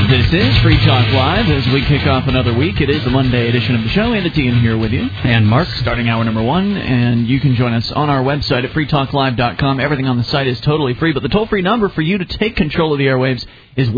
This is Free Talk Live as we kick off another week. It is the Monday edition of the show. Andy T here with you. And Mark. Starting hour number 1, and you can join us on our website at freetalklive.com. Everything on the site is totally free, but the toll-free number for you to take control of the airwaves is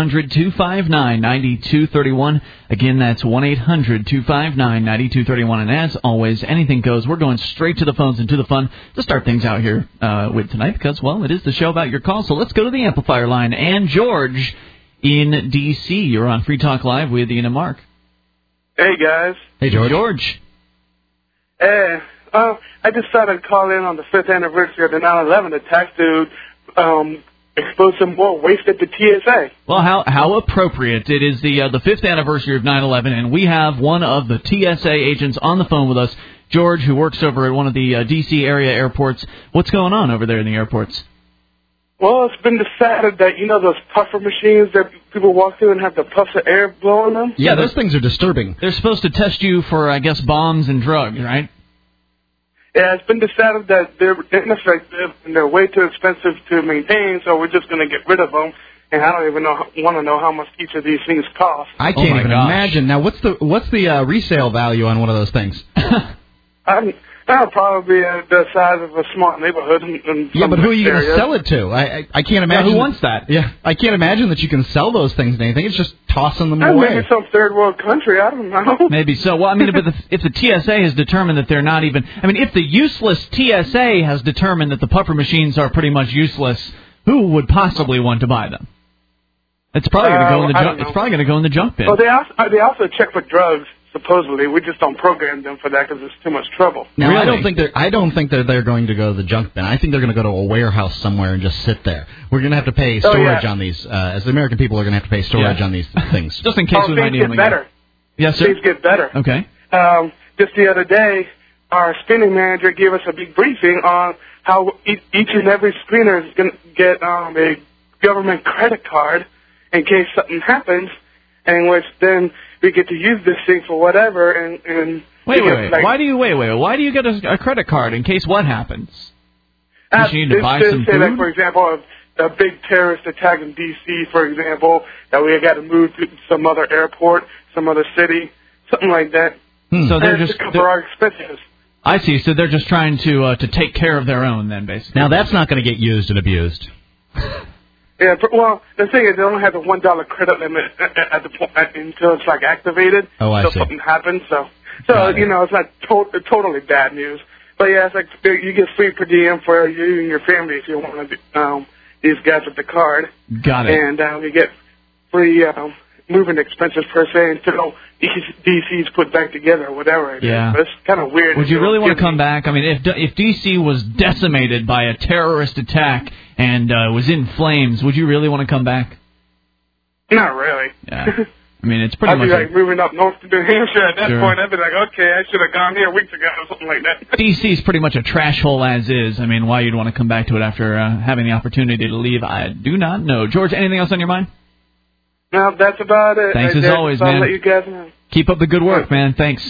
1-800-259-9231. Again, that's 1-800-259-9231. And as always, anything goes. We're going straight to the phones and to the fun to start things out here with tonight because, well, it is the show about your calls. So let's go to the amplifier line. And George in D.C., you're on Free Talk Live with Ian and Mark. Hey, guys. Hey, George. Hey, I decided to call in on the 5th anniversary of the 9/11 attack to expose some more waste at the TSA. Well, how appropriate. It is the 5th anniversary of 9/11, and we have one of the TSA agents on the phone with us, George, who works over at one of the D.C. area airports. What's going on over there in the airports? Well, it's been decided that, you know, those puffer machines that people walk through and have the puffs of air blowing them? Yeah, those things are disturbing. They're supposed to test you for, I guess, bombs and drugs, right? Yeah, it's been decided that they're ineffective and they're way too expensive to maintain, so we're just going to get rid of them. And I don't even want to know how much each of these things cost. I can't even imagine. Now, what's the resale value on one of those things? That'll probably be the size of a smart neighborhood. Yeah, but who are you going to sell it to? I can't imagine. Yeah, who wants that? Yeah, I can't imagine that you can sell those things to anything. It's just tossing them away. Maybe some third world country. I don't know. Maybe so. Well, I mean, but if the TSA has determined that they're not even... I mean, if the useless TSA has determined that the puffer machines are pretty much useless, who would possibly want to buy them? It's probably going to go in the junk. It's probably going to go in the junk bin. Well, they also check for drugs. Supposedly, we just don't program them for that because it's too much trouble. Now, really? I don't think that they're going to go to the junk bin. I think they're going to go to a warehouse somewhere and just sit there. We're going to have to pay storage on these. As the American people are going to have to pay storage on these things. Just in case we might need them. Things get better. Yes, sir. Things get better. Okay. Just the other day, our screening manager gave us a big briefing on how each and every screener is going to get a government credit card in case something happens, in which then we get to use this thing for whatever, and wait. Why do you get a credit card in case what happens? You need to buy some food? Like, for example, a big terrorist attack in D.C., for example, that we got to move to some other airport, some other city, something like that. So they're just to cover our expenses. I see. So they're just trying to take care of their own, then, basically. Now that's not going to get used and abused. Yeah, well, the thing is, they only have the $1 credit limit at the point until it's like activated. Oh, I see. So something happens. So you know, it's not totally bad news. But yeah, it's like you get free per diem for you and your family if you want to. These guys with the card. Got it. And you get free moving expenses per se until DC's put back together or whatever it is. But it's kind of weird. Would you really want to come back? I mean, if DC was decimated by a terrorist attack and was in flames, would you really want to come back? Not really. Yeah. I mean, it's pretty much... I'd be like moving up north to New Hampshire at that point. I'd be like, okay, I should have gone here weeks ago or something like that. DC's pretty much a trash hole as is. I mean, why you'd want to come back to it after having the opportunity to leave, I do not know. George, anything else on your mind? No, that's about it. Thanks as always, man. I'll let you guys know. Keep up the good work, man. Thanks.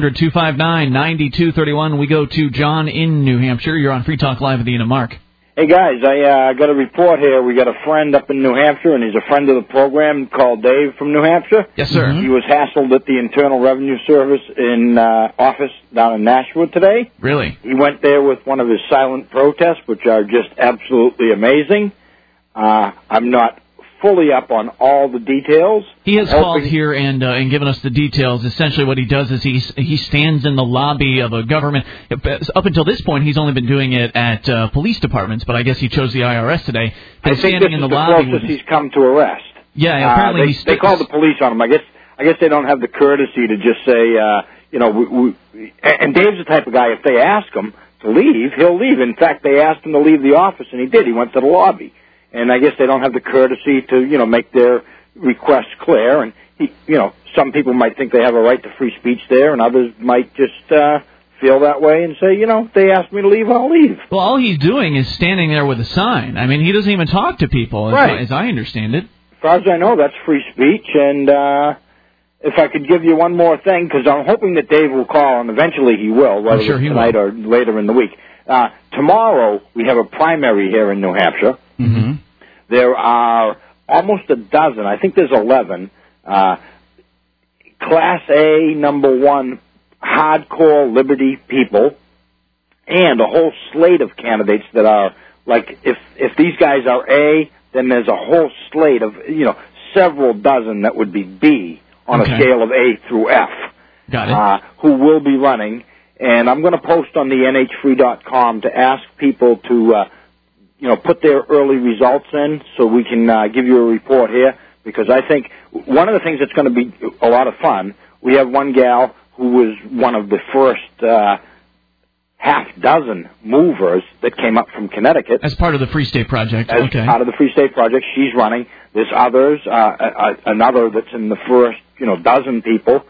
800-259-9231. We go to John in New Hampshire. You're on Free Talk Live with Ian and Mark. Hey, guys, I got a report here. We got a friend up in New Hampshire, and he's a friend of the program called Dave from New Hampshire. Yes, sir. Mm-hmm. He was hassled at the Internal Revenue Service in office down in Nashua today. Really? He went there with one of his silent protests, which are just absolutely amazing. I'm not fully up on all the details. He has called here and given us the details. Essentially what he does is he stands in the lobby of a government. Up until this point, he's only been doing it at police departments, but I guess he chose the IRS today. I think this is the closest he's come to arrest. Yeah, apparently they called the police on him. I guess they don't have the courtesy to just say, and Dave's the type of guy, if they ask him to leave, he'll leave. In fact, they asked him to leave the office, and he did. He went to the lobby. And I guess they don't have the courtesy to, make their requests clear. And, some people might think they have a right to free speech there, and others might just feel that way and say, they asked me to leave, I'll leave. Well, all he's doing is standing there with a sign. I mean, he doesn't even talk to people, as I understand it. As far as I know, that's free speech. And if I could give you one more thing, because I'm hoping that Dave will call, and eventually he will, whether it's tonight or later in the week. Tomorrow, we have a primary here in New Hampshire. Mm-hmm. There are almost a dozen. I think there's 11. Class A, number one, hardcore liberty people, and a whole slate of candidates that are, like, if these guys are A, then there's a whole slate of, several dozen that would be B on a scale of A through F. Got it. Who will be running. And I'm going to post on the nhfree.com to ask people to, put their early results in so we can give you a report here, because I think one of the things that's going to be a lot of fun, we have one gal who was one of the first half dozen movers that came up from Connecticut. As part of the Free State Project. As part of the Free State Project. She's running. There's others, another that's in the first, dozen people.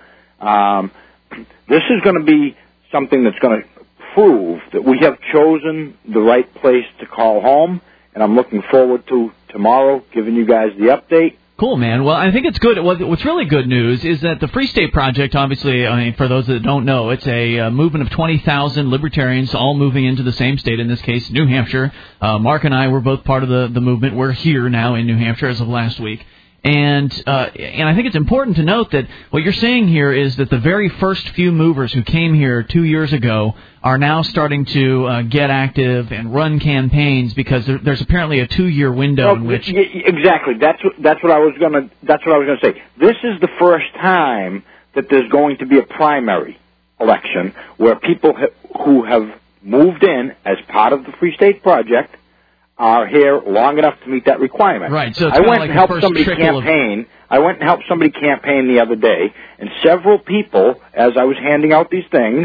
This is going to be something that's going to prove that we have chosen the right place to call home, and I'm looking forward to tomorrow giving you guys the update. Cool, man. Well, I think it's good. What's really good news is that the Free State Project, obviously, for those that don't know, it's a movement of 20,000 libertarians all moving into the same state, in this case, New Hampshire. Mark and I were both part of the movement. We're here now in New Hampshire as of last week. And I think it's important to note that what you're saying here is that the very first few movers who came here 2 years ago are now starting to get active and run campaigns, because there's apparently a 2-year window in which exactly that's what I was gonna say. This is the first time that there's going to be a primary election where people who have moved in as part of the Free State Project are here long enough to meet that requirement. Right. So I went and helped somebody campaign. I went and helped somebody campaign the other day, and several people, as I was handing out these things,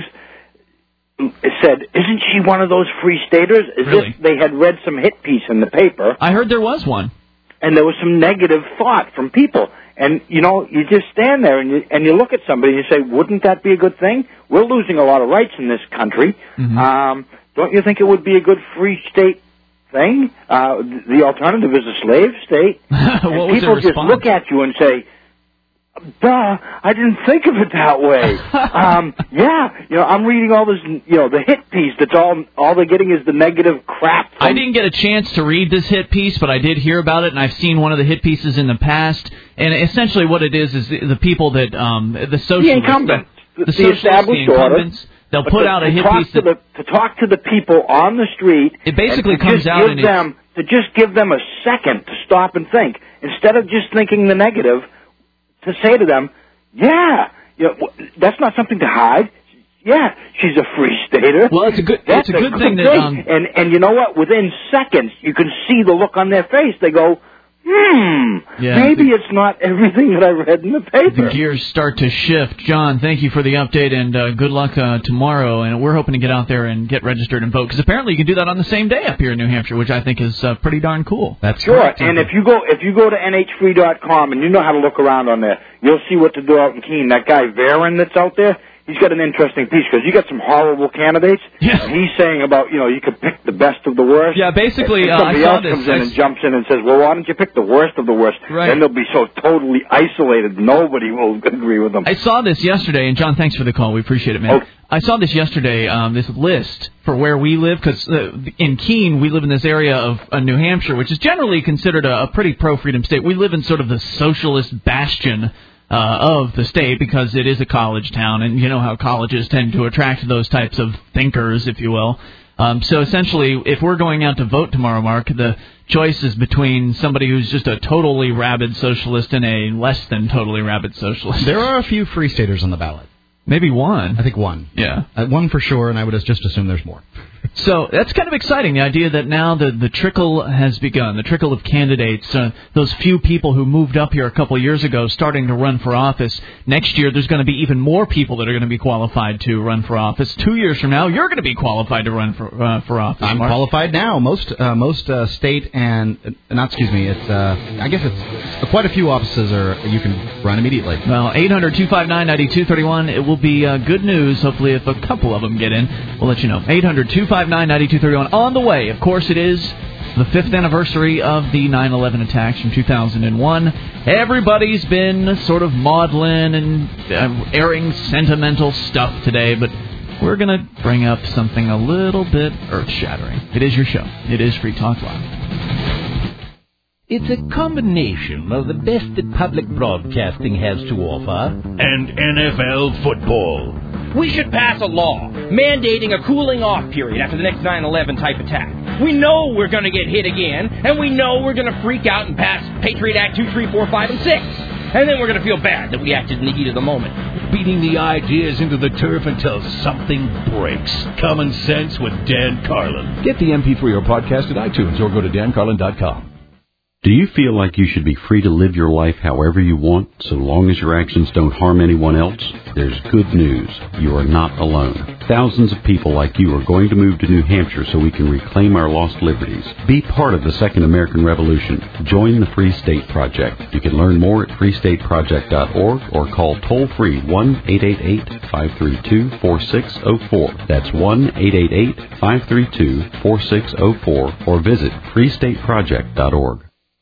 said, "Isn't she one of those free staters?" As if they had read some hit piece in the paper. I heard there was one. And there was some negative thought from people. And, you just stand there and you look at somebody and you say, wouldn't that be a good thing? We're losing a lot of rights in this country. Mm-hmm. Don't you think it would be a good free state thing? The alternative is a slave state. What was people just look at you and say, duh, I didn't think of it that way. I'm reading all this, the hit piece that's all they're getting is the negative crap. I didn't get a chance to read this hit piece, but I did hear about it, and I've seen one of the hit pieces in the past. And essentially what it is the people that, the socialists, the incumbents, the established incumbents, they'll put out a hit piece to talk to the people on the street. It basically comes out and to just give them a second to stop and think, instead of just thinking the negative. To say to them, that's not something to hide. Yeah, she's a free stater. Well, it's a good thing that and you know what? Within seconds, you can see the look on their face. They go, maybe it's not everything that I read in the paper. The gears start to shift. John, thank you for the update, and good luck tomorrow. And we're hoping to get out there and get registered and vote, because apparently you can do that on the same day up here in New Hampshire, which I think is pretty darn cool. That's sure. Correct. And if you go to nhfree.com and you know how to look around on there, you'll see what to do out in Keene. That guy Varon that's out there, he's got an interesting piece, because you got some horrible candidates. Yeah. And he's saying about, you could pick the best of the worst. Yeah, basically, somebody else comes in and jumps in and says, well, why don't you pick the worst of the worst? Right. Then they'll be so totally isolated, nobody will agree with them. I saw this yesterday, and John, thanks for the call. We appreciate it, man. Oh. I saw this yesterday, this list for where we live, because in Keene, we live in this area of New Hampshire, which is generally considered a pretty pro-freedom state. We live in sort of the socialist bastion of the state, because it is a college town, and you know how colleges tend to attract those types of thinkers, if you will. So essentially, if we're going out to vote tomorrow, Mark, the choice is between somebody who's just a totally rabid socialist and a less than totally rabid socialist. There are a few free staters on the ballot. Maybe one. I think one. Yeah. One for sure, and I would just assume there's more. So that's kind of exciting, the idea that now the trickle has begun, the trickle of candidates, those few people who moved up here a couple of years ago starting to run for office. Next year, there's going to be even more people that are going to be qualified to run for office. 2 years from now, you're going to be qualified to run for office. I'm Mark. qualified now. Most state and it's I guess it's quite a few offices you can run immediately. Well, 800-259-9231. It will be good news. Hopefully, if a couple of them get in, we'll let you know. 800-259-9231 on the way. Of course, it is the 5th anniversary of the 9/11 attacks from 2001. Everybody's been sort of maudlin and airing sentimental stuff today, but we're going to bring up something a little bit earth-shattering. It is your show. It is Free Talk Live. It's a combination of the best that public broadcasting has to offer and NFL football. We should pass a law mandating a cooling-off period after the next 9/11 type attack. We know we're going to get hit again, and we know we're going to freak out and pass Patriot Act 2, 3, 4, 5, and 6. And then we're going to feel bad that we acted in the heat of the moment. Beating the ideas into the turf until something breaks. Common Sense with Dan Carlin. Get the MP3 or podcast at iTunes or go to dancarlin.com. Do you feel like you should be free to live your life however you want, so long as your actions don't harm anyone else? There's good news. You are not alone. Thousands of people like you are going to move to New Hampshire so we can reclaim our lost liberties. Be part of the Second American Revolution. Join the Free State Project. You can learn more at freestateproject.org or call toll-free 1-888-532-4604. That's 1-888-532-4604 or visit freestateproject.org.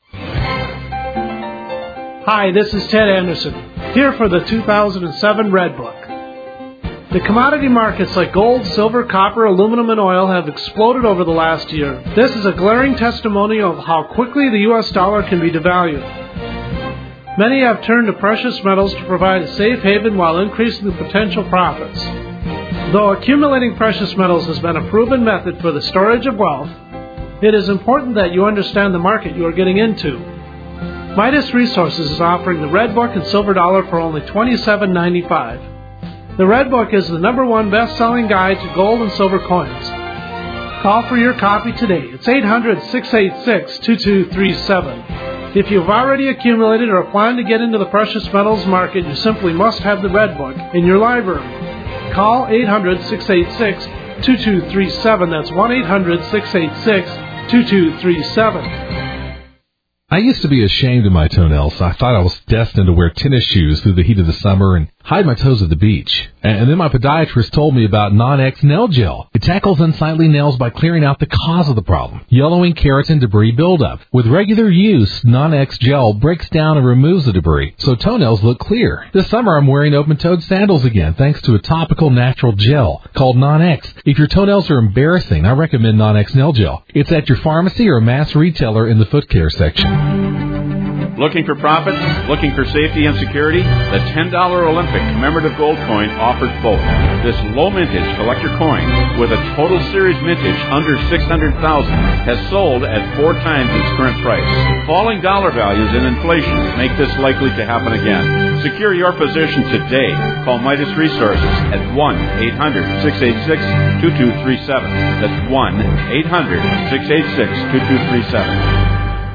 Hi, this is Ted Anderson, here for the 2007 Red Book. The commodity markets like gold, silver, copper, aluminum, and oil have exploded over the last year. This is a glaring testimonial of how quickly the U.S. dollar can be devalued. Many have turned to precious metals to provide a safe haven while increasing the potential profits. Though accumulating precious metals has been a proven method for the storage of wealth, it is important that you understand the market you are getting into. Midas Resources is offering the Red Book and Silver Dollar for only $27.95. The Red Book is the #1 best-selling guide to gold and silver coins. Call for your copy today. It's 800-686-2237. If you've already accumulated or plan to get into the precious metals market, you simply must have the Red Book in your library. Call 800-686-2237. That's 1-800-686-2237. I used to be ashamed of my toenails. I thought I was destined to wear tennis shoes through the heat of the summer and hide my toes at the beach. And then my podiatrist told me about Non-X Nail Gel. It tackles unsightly nails by clearing out the cause of the problem, yellowing, keratin, debris buildup. With regular use, Non-X Gel breaks down and removes the debris, so toenails look clear. This summer I'm wearing open-toed sandals again, thanks to a topical natural gel called Non-X. If your toenails are embarrassing, I recommend Non-X Nail Gel. It's at your pharmacy or mass retailer in the foot care section. Looking for profits? Looking for safety and security? The $10 Olympic commemorative gold coin offers both. This low mintage collector coin with a total series mintage under $600,000 has sold at 4 times its current price. Falling dollar values and inflation make this likely to happen again. Secure your position today. Call Midas Resources at 1-800-686-2237. That's 1-800-686-2237.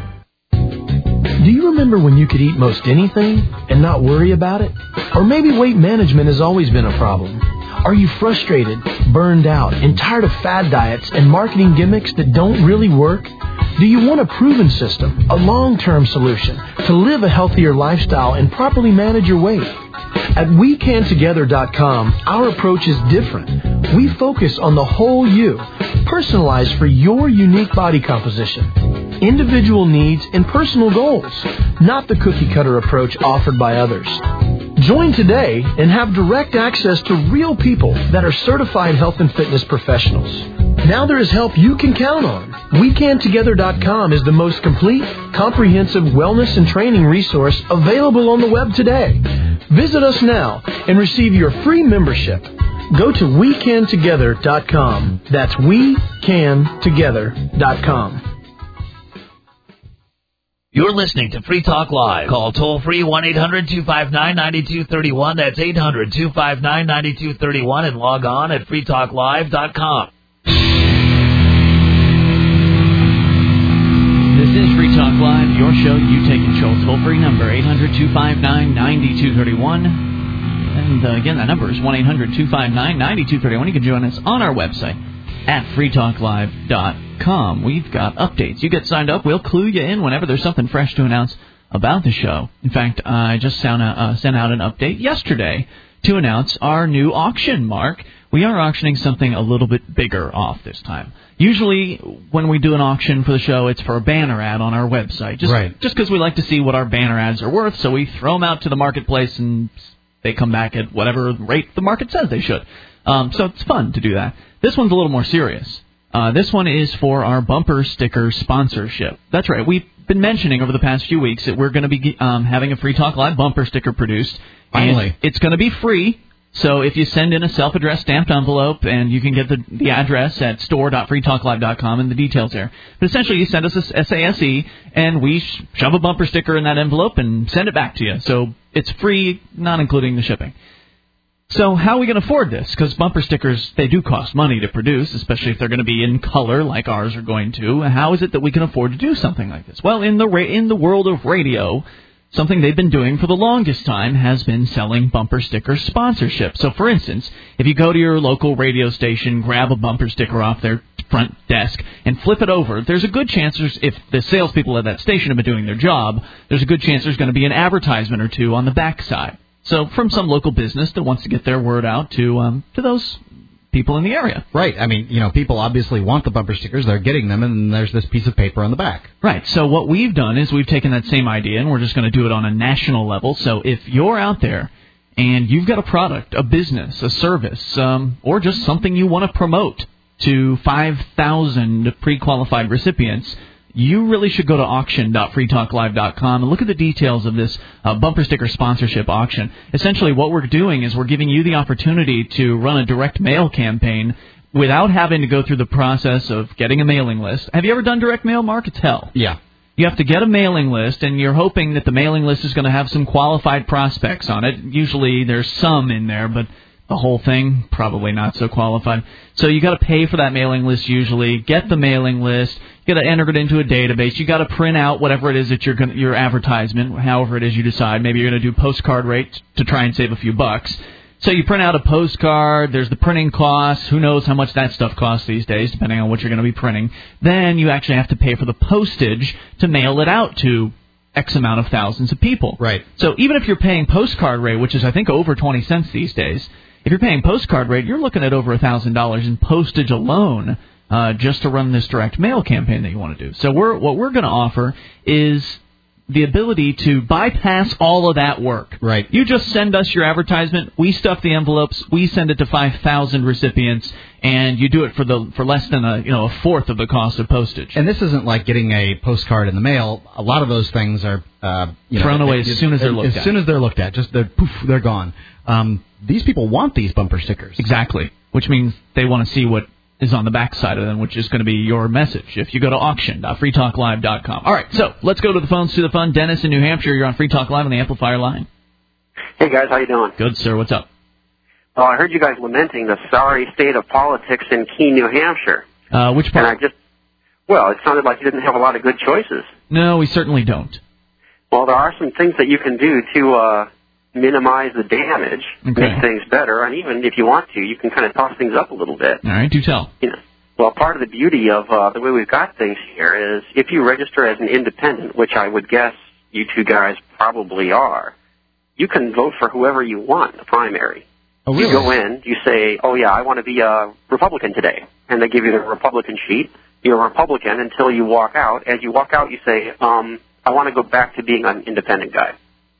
Do you remember when you could eat most anything and not worry about it? Or maybe weight management has always been a problem. Are you frustrated, burned out, and tired of fad diets and marketing gimmicks that don't really work? Do you want a proven system, a long-term solution to live a healthier lifestyle and properly manage your weight? At WeCanTogether.com, our approach is different. We focus on the whole you, personalized for your unique body composition, individual needs, and personal goals, not the cookie-cutter approach offered by others. Join today and have direct access to real people that are certified health and fitness professionals. Now there is help you can count on. WeCanTogether.com is the most complete, comprehensive wellness and training resource available on the web today. Visit us now and receive your free membership. Go to WeCanTogether.com. That's WeCanTogether.com. You're listening to Free Talk Live. Call toll-free 1-800-259-9231. That's 800-259-9231 and log on at freetalklive.com. This is Free Talk Live, your show. You take control. Toll-free number 800-259-9231. And again, that number is 1-800-259-9231. You can join us on our website at freetalklive.com. We've got updates. You get signed up, we'll clue you in whenever there's something fresh to announce about the show. In fact, I just sent out an update yesterday to announce our new auction, Mark. We are auctioning something a little bit bigger off this time. Usually, when we do an auction for the show, it's for a banner ad on our website. Just because we like to see what our banner ads are worth, so we throw them out to the marketplace and they come back at whatever rate the market says they should. So it's fun to do that. This one's a little more serious. This one is for our bumper sticker sponsorship. That's right. We've been mentioning over the past few weeks that we're going to be having a Free Talk Live bumper sticker produced. Finally. And it's going to be free. So if you send in a self-addressed stamped envelope, and you can get the address at store.freetalklive.com and the details there. But essentially, you send us a SASE, and we shove a bumper sticker in that envelope and send it back to you. So it's free, not including the shipping. So how are we going to afford this? Because bumper stickers, they do cost money to produce, especially if they're going to be in color like ours are going to. How is it that we can afford to do something like this? Well, in the world of radio, something they've been doing for the longest time has been selling bumper sticker sponsorship. So, for instance, if you go to your local radio station, grab a bumper sticker off their front desk and flip it over, there's a good chance, if the salespeople at that station have been doing their job, there's a good chance there's going to be an advertisement or two on the back side. So from some local business that wants to get their word out to those people in the area. Right. I mean, people obviously want the bumper stickers. They're getting them, and there's this piece of paper on the back. Right. So what we've done is we've taken that same idea, and we're just going to do it on a national level. So if you're out there and you've got a product, a business, a service, or just something you want to promote to 5,000 pre-qualified recipients, you really should go to auction.freetalklive.com and look at the details of this bumper sticker sponsorship auction. Essentially, what we're doing is we're giving you the opportunity to run a direct mail campaign without having to go through the process of getting a mailing list. Have you ever done direct mail, Mark? It's hell. Yeah. You have to get a mailing list, and you're hoping that the mailing list is going to have some qualified prospects on it. Usually there's some in there, but the whole thing, probably not so qualified. So you got to pay for that mailing list usually, get the mailing list, you got to enter it into a database, you got to print out whatever it is that your advertisement, however it is you decide. Maybe you're going to do postcard rates to try and save a few bucks. So you print out a postcard, there's the printing costs, who knows how much that stuff costs these days, depending on what you're going to be printing. Then you actually have to pay for the postage to mail it out to X amount of thousands of people. Right. So even if you're paying postcard rate, which is I think over 20 cents these days, if you're paying postcard rate, you're looking at over $1,000 in postage alone just to run this direct mail campaign that you want to do. So what we're going to offer is the ability to bypass all of that work. Right. You just send us your advertisement, we stuff the envelopes, we send it to 5,000 recipients, and you do it for less than a fourth of the cost of postage. And this isn't like getting a postcard in the mail. A lot of those things are thrown away as soon as they're looked at. As soon as they're looked at, just they're gone. These people want these bumper stickers. Exactly, which means they want to see what is on the back side of them, which is going to be your message if you go to auction.freetalklive.com. All right, so let's go to the phones to the fun. Dennis in New Hampshire, you're on Free Talk Live on the Amplifier line. Hey, guys, how you doing? Good, sir. What's up? I heard you guys lamenting the sorry state of politics in Keene, New Hampshire. Which part? And it sounded like you didn't have a lot of good choices. No, we certainly don't. Well, there are some things that you can do to minimize the damage, make things better, and even if you want to, you can kind of toss things up a little bit. All right, do tell. Well, part of the beauty of the way we've got things here is if you register as an independent, which I would guess you two guys probably are, you can vote for whoever you want in the primary. Oh, really? You go in, you say, oh, yeah, I want to be a Republican today, and they give you the Republican sheet. You're a Republican until you walk out. As you walk out, you say, I want to go back to being an independent guy.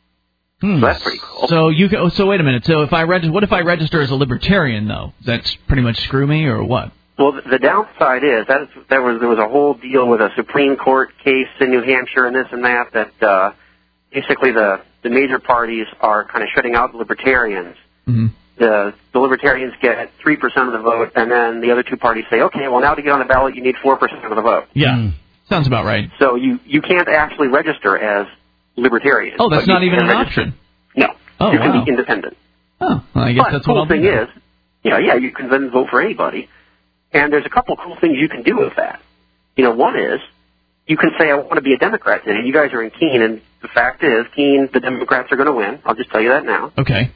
So that's pretty cool. So wait a minute. So what if I register as a libertarian, though? Does that pretty much screw me, or what? Well, the downside is there was a whole deal with a Supreme Court case in New Hampshire and this and that basically the major parties are kind of shutting out the libertarians. Mm-hmm. The libertarians get 3% of the vote, and then the other two parties say, okay, well, now to get on the ballot, you need 4% of the vote. Yeah, sounds about right. So you can't actually register as libertarian. Oh, that's not even an option. No. Oh, you can be independent. Oh, well, I guess but that's the what I'll cool thing do. is, you can then vote for anybody. And there's a couple cool things you can do with that. One is you can say, I want to be a Democrat today. You guys are in Keene, and the fact is, Keene, the Democrats are going to win. I'll just tell you that now. Okay.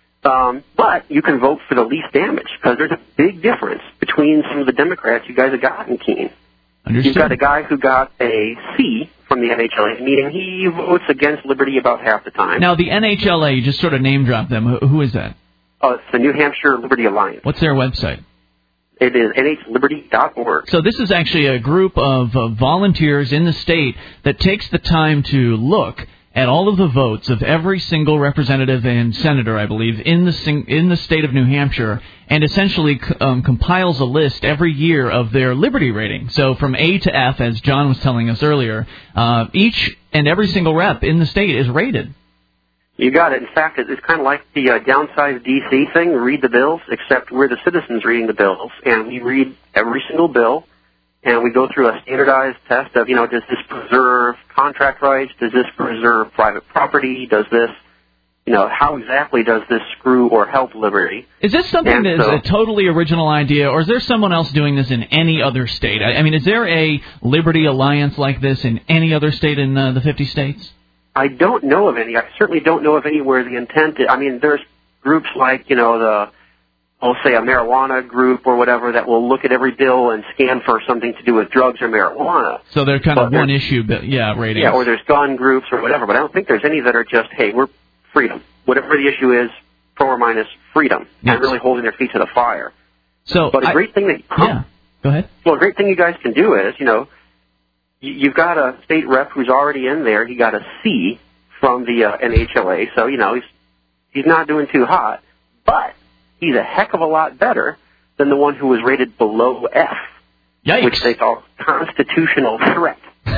But you can vote for the least damage, because there's a big difference between some of the Democrats you guys have got in Keene. Understood. You've got a guy who got a C from the NHLA meeting. He votes against liberty about half the time. Now, the NHLA, you just sort of name-dropped them. Who is that? It's the New Hampshire Liberty Alliance. What's their website? It is nhliberty.org. So this is actually a group of volunteers in the state that takes the time to look at all of the votes of every single representative and senator, I believe, in the state of New Hampshire, and essentially compiles a list every year of their liberty rating. So from A to F, as John was telling us earlier, each and every single rep in the state is rated. You got it. In fact, it's kind of like the downsized D.C. thing, read the bills, except we're the citizens reading the bills, and we read every single bill, and we go through a standardized test of, does this preserve contract rights? Does this preserve private property? Does this, how exactly does this screw or help liberty? Is this something that is a totally original idea, or is there someone else doing this in any other state? I mean, is there a Liberty Alliance like this in any other state in the 50 states? I don't know of any. I certainly don't know of anywhere the intent is. I mean, there's groups like, I'll say a marijuana group or whatever that will look at every bill and scan for something to do with drugs or marijuana. So they're kind of one issue, ratings. Yeah, or there's gun groups or whatever, but I don't think there's any that are just, hey, we're freedom. Whatever the issue is, pro or minus freedom, and really holding their feet to the fire. But a great thing that... go ahead. Well, a great thing you guys can do is, you've got a state rep who's already in there. He got a C from the NHLA, so, he's not doing too hot. But he's a heck of a lot better than the one who was rated below F, which they call constitutional threat.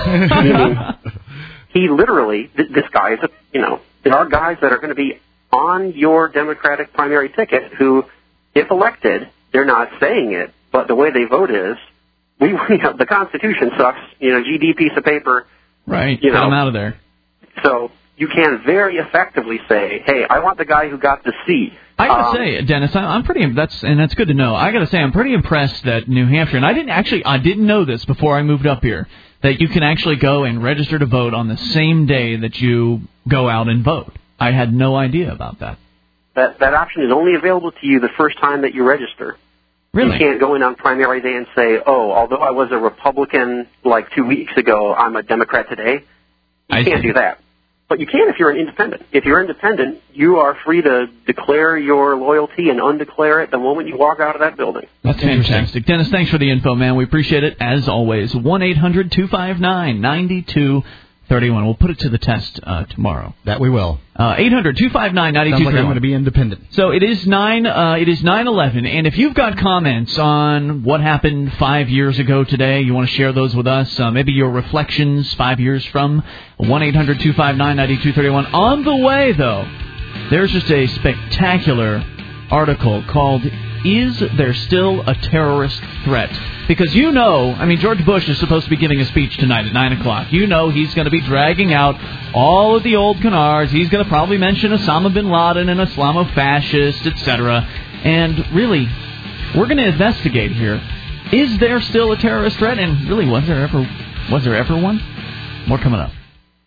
He literally, this guy is there are guys that are going to be on your Democratic primary ticket who, if elected, they're not saying it, but the way they vote is, the Constitution sucks, GD piece of paper. Right, get them out of there. So you can very effectively say, hey, I want the guy who got the C. I gotta say, Dennis, I'm pretty. That's good to know. I gotta say, I'm pretty impressed that New Hampshire, and I didn't know this before I moved up here, that you can actually go and register to vote on the same day that you go out and vote. I had no idea about that. That option is only available to you the first time that you register. Really? You can't go in on primary day and say, oh, although I was a Republican like 2 weeks ago, I'm a Democrat today. You can't do that. But you can if you're an independent. If you're independent, you are free to declare your loyalty and undeclare it the moment you walk out of that building. That's fantastic. Dennis, thanks for the info, man. We appreciate it, as always. 1-800-259-9231. We'll put it to the test tomorrow. That we will. 800-259-9231. Sounds like I'm going to be independent. So it is 9/11, and if you've got comments on what happened 5 years ago today, you want to share those with us, maybe your reflections 5 years from, 1-800-259-9231. On the way, though, there's just a spectacular article called Is There Still a Terrorist Threat? Because George Bush is supposed to be giving a speech tonight at 9 o'clock. He's going to be dragging out all of the old canards. He's going to probably mention Osama bin Laden and Islamofascist, etc. And really, we're going to investigate here. Is there still a terrorist threat? And really, was there ever one? More coming up.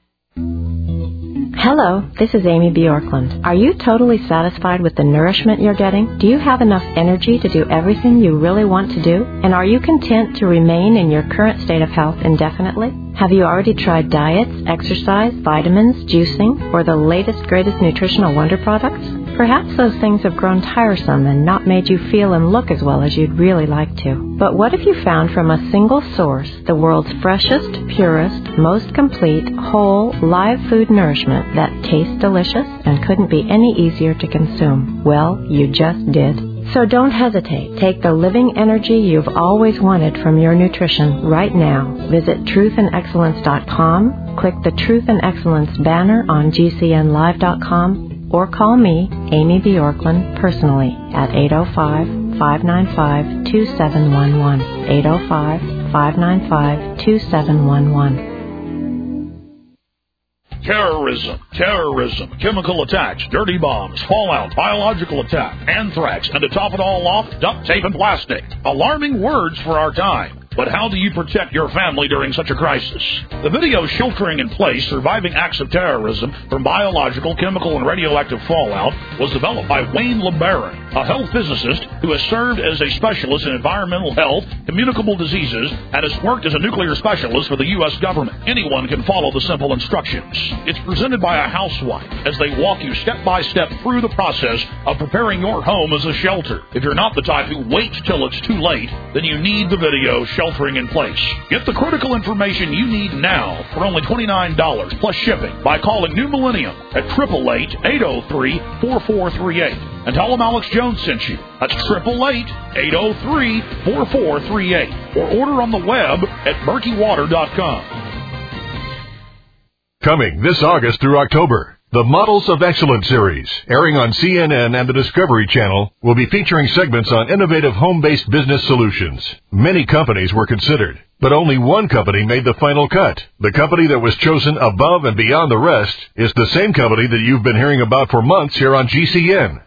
Hello, this is Amy Bjorklund. Are you totally satisfied with the nourishment you're getting? Do you have enough energy to do everything you really want to do? And are you content to remain in your current state of health indefinitely? Have you already tried diets, exercise, vitamins, juicing, or the latest, greatest nutritional wonder products? Perhaps those things have grown tiresome and not made you feel and look as well as you'd really like to. But what if you found from a single source the world's freshest, purest, most complete, whole, live food nourishment that tastes delicious and couldn't be any easier to consume? Well, you just did. So don't hesitate. Take the living energy you've always wanted from your nutrition right now. Visit truthandexcellence.com, click the Truth and Excellence banner on GCNlive.com, or call me, Amy Bjorklund, personally at 805-595-2711. 805-595-2711. Terrorism, chemical attacks, dirty bombs, fallout, biological attack, anthrax, and to top it all off, duct tape and plastic. Alarming words for our time. But how do you protect your family during such a crisis? The video Sheltering in Place, Surviving Acts of Terrorism from Biological, Chemical, and Radioactive Fallout was developed by Wayne LeBaron. a health physicist who has served as a specialist in environmental health, communicable diseases, and has worked as a nuclear specialist for the U.S. government. Anyone can follow the simple instructions. It's presented by a housewife as they walk you step by step through the process of preparing your home as a shelter. If you're not the type who waits till it's too late, then you need the video Sheltering in Place. Get the critical information you need now for only $29 plus shipping by calling New Millennium at 888-803-4438 and tell them Alex Jones sent you. That's 888-803-4438 or order on the web at murkywater.com. Coming this August through October, the Models of Excellence series, airing on CNN and the Discovery Channel, will be featuring segments on innovative home-based business solutions. Many companies were considered, but only one company made the final cut. The company that was chosen above and beyond the rest is the same company that you've been hearing about for months here on GCN.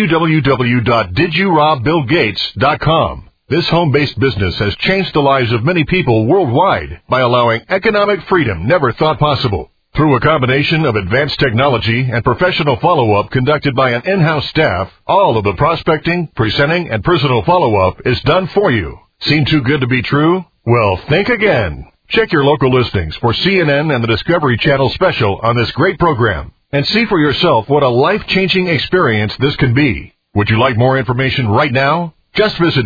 www.didyourobBillGates.com. This home-based business has changed the lives of many people worldwide by allowing economic freedom never thought possible. Through a combination of advanced technology and professional follow-up conducted by an in-house staff, all of the prospecting, presenting, and personal follow-up is done for you. Seem too good to be true? Well, think again. Check your local listings for CNN and the Discovery Channel special on this great program and see for yourself what a life-changing experience this can be. Would you like more information right now? Just visit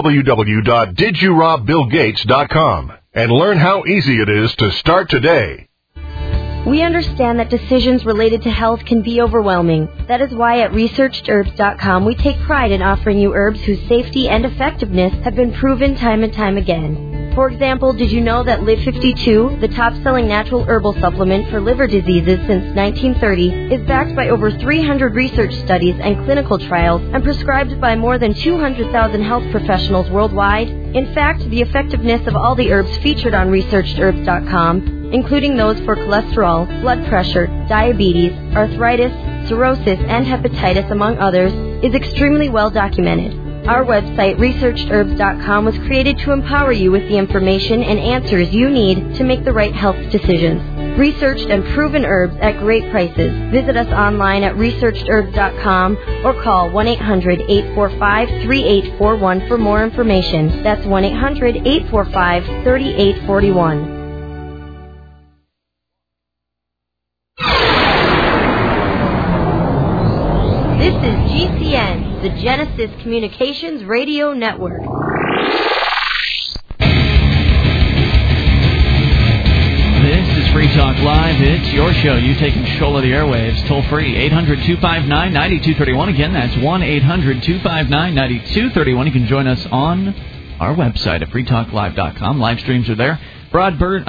www.didyourobBillGates.com and learn how easy it is to start today. We understand that decisions related to health can be overwhelming. That is why at ResearchedHerbs.com we take pride in offering you herbs whose safety and effectiveness have been proven time and time again. For example, did you know that Live 52, the top-selling natural herbal supplement for liver diseases since 1930, is backed by over 300 research studies and clinical trials and prescribed by more than 200,000 health professionals worldwide? In fact, the effectiveness of all the herbs featured on ResearchedHerbs.com, including those for cholesterol, blood pressure, diabetes, arthritis, cirrhosis, and hepatitis, among others, is extremely well documented. Our website, ResearchedHerbs.com, was created to empower you with the information and answers you need to make the right health decisions. Researched and proven herbs at great prices. Visit us online at ResearchedHerbs.com or call 1-800-845-3841 for more information. That's 1-800-845-3841. This is GCN, the Genesis Communications Radio Network. This is Free Talk Live. It's your show. You take control of the airwaves. Toll free, 800-259-9231. Again, that's 1-800-259-9231. You can join us on our website at freetalklive.com. Live streams are there. Broadband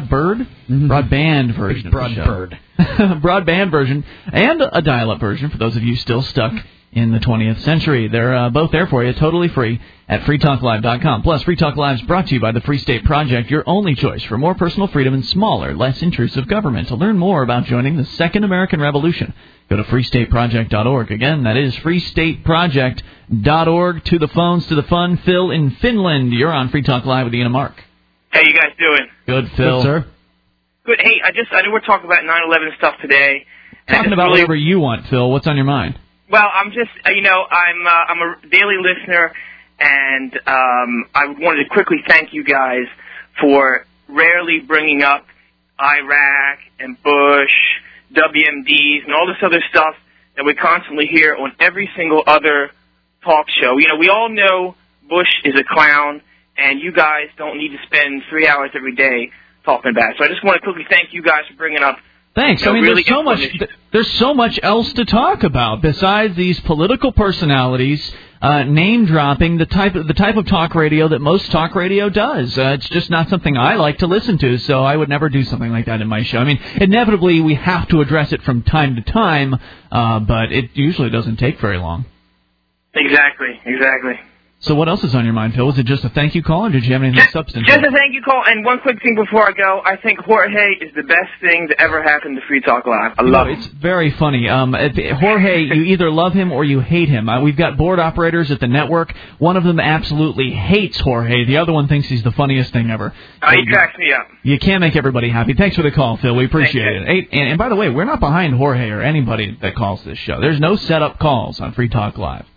version of the show. Broadband version and a dial-up version for those of you still stuck in the 20th century. They're both there for you, totally free, at freetalklive.com. Plus, Free Talk Live is brought to you by the Free State Project, your only choice for more personal freedom and smaller, less intrusive government. To learn more about joining the Second American Revolution, go to freestateproject.org. Again, that is freestateproject.org. To the phones, to the fun. Phil in Finland, you're on Free Talk Live with Ian and Mark. How you guys doing? Good, Phil. Good, sir. Good. Hey, I know we're talking about 9/11 stuff today. Talking about whatever you want, Phil. What's on your mind? Well, I'm just, I'm a daily listener, and I wanted to quickly thank you guys for rarely bringing up Iraq and Bush, WMDs, and all this other stuff that we constantly hear on every single other talk show. You know, we all know Bush is a clown, and you guys don't need to spend 3 hours every day talking about it. So I just want to quickly thank you guys for bringing up. Thanks. I mean, really there's so much else to talk about besides these political personalities name dropping the type of talk radio that most talk radio does. It's just not something I like to listen to, so I would never do something like that in my show. I mean, inevitably we have to address it from time to time, but it usually doesn't take very long. Exactly. So what else is on your mind, Phil? Was it just a thank you call, or did you have anything substantive? Just a thank you call, and one quick thing before I go. I think Jorge is the best thing that ever happened to Free Talk Live. I love him. It's very funny. Jorge, you either love him or you hate him. We've got board operators at the network. One of them absolutely hates Jorge. The other one thinks he's the funniest thing ever. He cracks me up. You can't make everybody happy. Thanks for the call, Phil. We appreciate it. And by the way, we're not behind Jorge or anybody that calls this show. There's no set-up calls on Free Talk Live.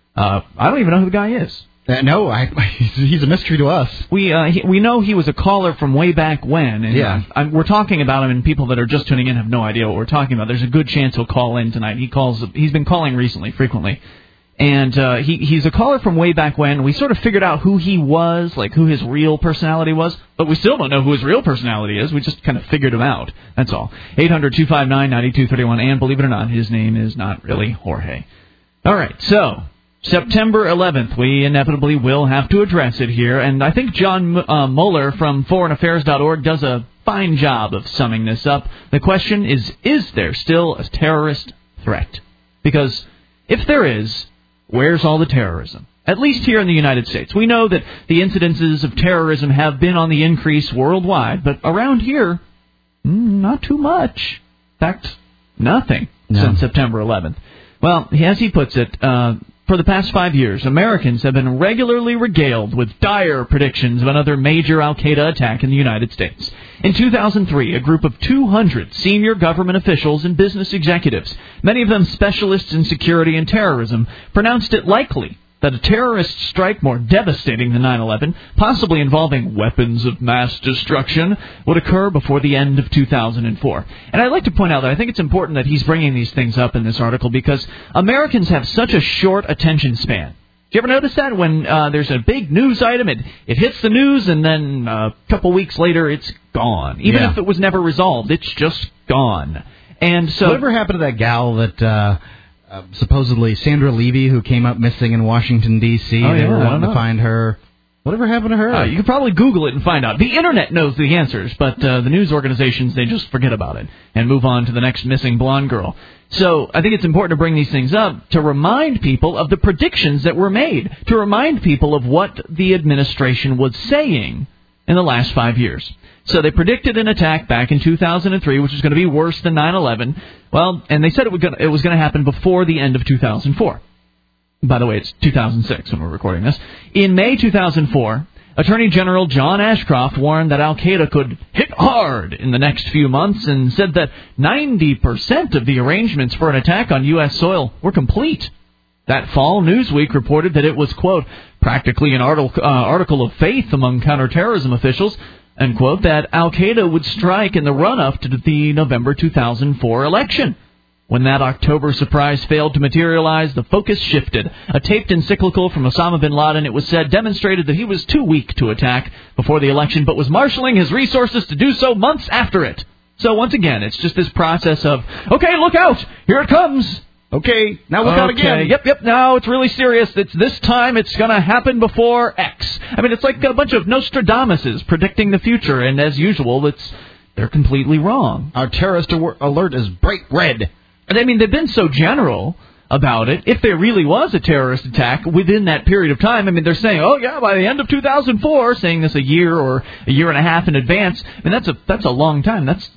I don't even know who the guy is. No, he's a mystery to us. We know he was a caller from way back when. And we're talking about him, and people that are just tuning in have no idea what we're talking about. There's a good chance he'll call in tonight. He's been calling recently, frequently. And he's a caller from way back when. We sort of figured out who he was, like who his real personality was, but we still don't know who his real personality is. We just kind of figured him out. That's all. 800-259-9231. And believe it or not, his name is not really Jorge. All right, so September 11th, we inevitably will have to address it here, and I think John Mueller from foreignaffairs.org does a fine job of summing this up. The question is there still a terrorist threat? Because if there is, where's all the terrorism? At least here in the United States. We know that the incidences of terrorism have been on the increase worldwide, but around here, not too much. In fact, nothing since September 11th. Well, as he puts it, for the past 5 years, Americans have been regularly regaled with dire predictions of another major al-Qaeda attack in the United States. In 2003, a group of 200 senior government officials and business executives, many of them specialists in security and terrorism, pronounced it likely that a terrorist strike more devastating than 9/11, possibly involving weapons of mass destruction, would occur before the end of 2004. And I'd like to point out that I think it's important that he's bringing these things up in this article because Americans have such a short attention span. Do you ever notice that when there's a big news item, it hits the news, and then a couple weeks later it's gone. Even if it was never resolved, it's just gone. And so, whatever happened to that gal that supposedly Sandra Levy, who came up missing in Washington, D.C.? They were wanting to find her. Whatever happened to her? You could probably Google it and find out. The Internet knows the answers, but the news organizations, they just forget about it and move on to the next missing blonde girl. So I think it's important to bring these things up to remind people of the predictions that were made, to remind people of what the administration was saying in the last 5 years. So they predicted an attack back in 2003, which was going to be worse than 9/11. Well, and they said it was going to happen before the end of 2004. By the way, it's 2006 when we're recording this. In May 2004, Attorney General John Ashcroft warned that al-Qaeda could hit hard in the next few months and said that 90% of the arrangements for an attack on U.S. soil were complete. That fall, Newsweek reported that it was, quote, practically an article of faith among counterterrorism officials, and, quote, that al-Qaeda would strike in the run-up to the November 2004 election. When that October surprise failed to materialize, the focus shifted. A taped encyclical from Osama bin Laden, it was said, demonstrated that he was too weak to attack before the election, but was marshaling his resources to do so months after it. So once again, it's just this process of, okay, look out, here it comes. Okay, now look out again. Yep, now it's really serious. It's this time it's going to happen before X. I mean, it's like a bunch of Nostradamuses predicting the future, and as usual, they're completely wrong. Our terrorist alert is bright red. And I mean, they've been so general about it. If there really was a terrorist attack within that period of time, I mean, they're saying, oh, yeah, by the end of 2004, saying this a year or a year and a half in advance. I mean, that's a long time. That's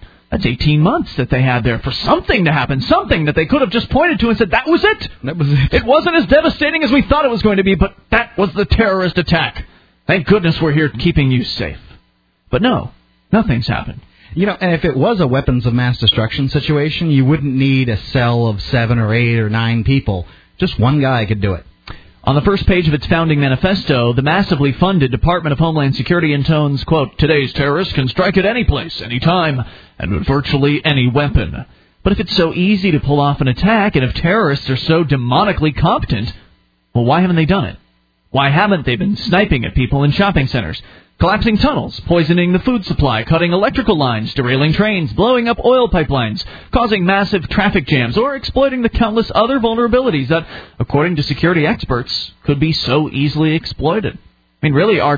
18 months that they had there for something to happen, something that they could have just pointed to and said, that was it. That was it. It wasn't as devastating as we thought it was going to be, but that was the terrorist attack. Thank goodness we're here keeping you safe. But no, nothing's happened. You know, and if it was a weapons of mass destruction situation, you wouldn't need a cell of 7 or 8 or 9 people. Just one guy could do it. On the first page of its founding manifesto, the massively funded Department of Homeland Security intones, quote, today's terrorists can strike at any place, any time, and with virtually any weapon. But if it's so easy to pull off an attack, and if terrorists are so demonically competent, well, why haven't they done it? Why haven't they been sniping at people in shopping centers, collapsing tunnels, poisoning the food supply, cutting electrical lines, derailing trains, blowing up oil pipelines, causing massive traffic jams, or exploiting the countless other vulnerabilities that, according to security experts, could be so easily exploited? I mean, really, our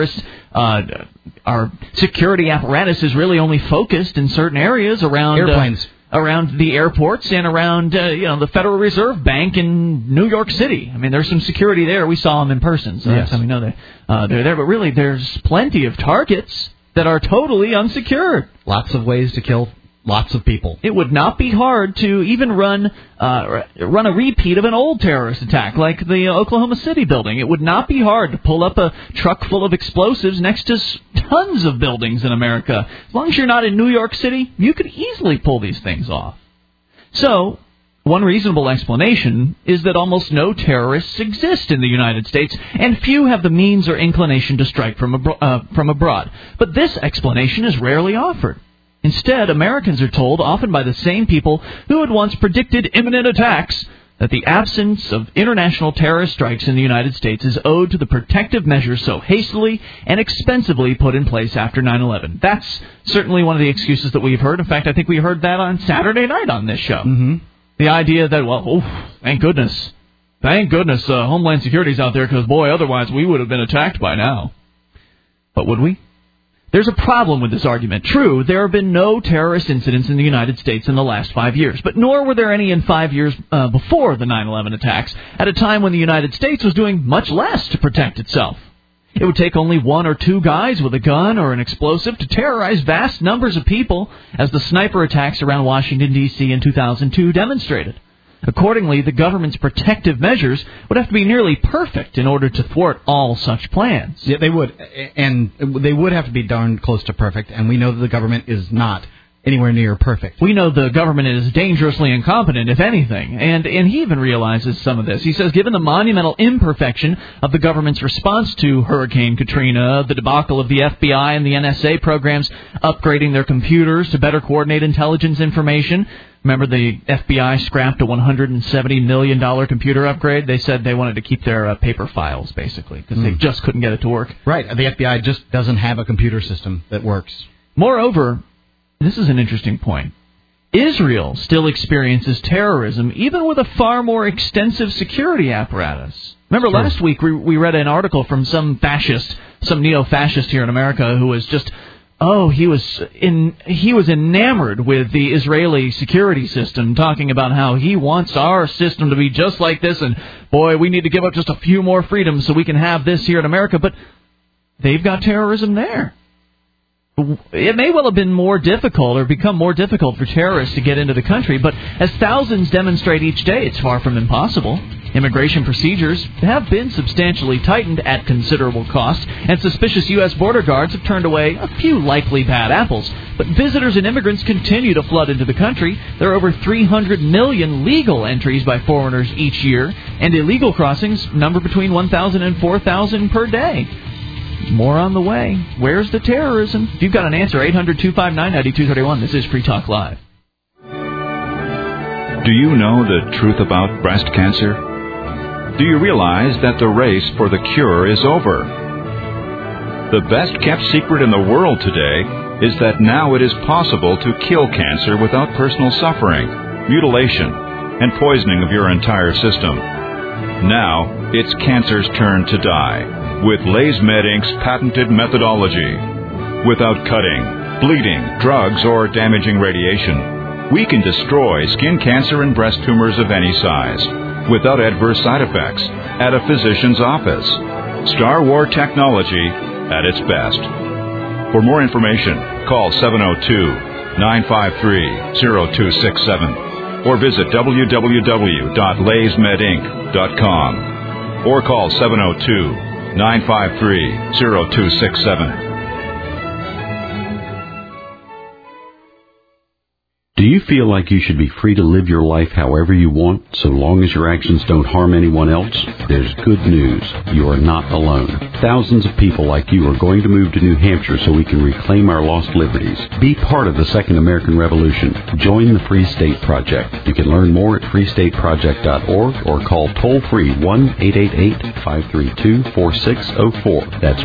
security apparatus is really only focused in certain areas around airplanes. Around the airports and around the Federal Reserve Bank in New York City. I mean, there's some security there. We saw them in person, so that's how we know they're there. But really, there's plenty of targets that are totally unsecured. Lots of ways to kill lots of people. It would not be hard to even run a repeat of an old terrorist attack like the Oklahoma City building. It would not be hard to pull up a truck full of explosives next to tons of buildings in America. As long as you're not in New York City, you could easily pull these things off. So, One reasonable explanation is that almost no terrorists exist in the United States, and few have the means or inclination to strike from abroad. But this explanation is rarely offered. Instead, Americans are told, often by the same people who had once predicted imminent attacks, that the absence of international terrorist strikes in the United States is owed to the protective measures so hastily and expensively put in place after 9/11. That's certainly one of the excuses that we've heard. In fact, I think we heard that on Saturday night on this show. Mm-hmm. The idea that, well, thank goodness Homeland Security's out there, because, boy, otherwise we would have been attacked by now. But would we? There's a problem with this argument. True, there have been no terrorist incidents in the United States in the last 5 years, but nor were there any in 5 years before the 9/11 attacks, at a time when the United States was doing much less to protect itself. It would take only one or two guys with a gun or an explosive to terrorize vast numbers of people, as the sniper attacks around Washington, D.C. in 2002 demonstrated. Accordingly, the government's protective measures would have to be nearly perfect in order to thwart all such plans. Yeah, they would. And they would have to be darn close to perfect, and we know that the government is not anywhere near perfect. We know the government is dangerously incompetent, if anything, and he even realizes some of this. He says, given the monumental imperfection of the government's response to Hurricane Katrina, the debacle of the FBI and the NSA programs upgrading their computers to better coordinate intelligence information. Remember, the FBI scrapped a $170 million computer upgrade? They said they wanted to keep their paper files, basically, because they just couldn't get it to work. Right. The FBI just doesn't have a computer system that works. Moreover, this is an interesting point. Israel still experiences terrorism, even with a far more extensive security apparatus. Remember, last week we read an article from some neo-fascist here in America who was just, he was enamored with the Israeli security system, talking about how he wants our system to be just like this, and boy, we need to give up just a few more freedoms so we can have this here in America. But they've got terrorism there. It may well have been more difficult or become more difficult for terrorists to get into the country, but as thousands demonstrate each day, it's far from impossible. Immigration procedures have been substantially tightened at considerable cost, and suspicious U.S. border guards have turned away a few likely bad apples. But visitors and immigrants continue to flood into the country. There are over 300 million legal entries by foreigners each year, and illegal crossings number between 1,000 and 4,000 per day. More on the way. Where's the terrorism? If you've got an answer, 800-259-9231. This is Free Talk Live. Do you know the truth about breast cancer? Do you realize that the race for the cure is over? The best-kept secret in the world today is that now it is possible to kill cancer without personal suffering, mutilation, and poisoning of your entire system. Now, it's cancer's turn to die with LaysMed Inc.'s patented methodology. Without cutting, bleeding, drugs, or damaging radiation, we can destroy skin cancer and breast tumors of any size without adverse side effects at a physician's office. Star War technology at its best. For more information, call 702-953-0267 or visit www.laysmedinc.com or call 702-953-0267. Do you feel like you should be free to live your life however you want, so long as your actions don't harm anyone else? There's good news. You are not alone. Thousands of people like you are going to move to New Hampshire so we can reclaim our lost liberties. Be part of the Second American Revolution. Join the Free State Project. You can learn more at freestateproject.org or call toll-free 1-888-532-4604. That's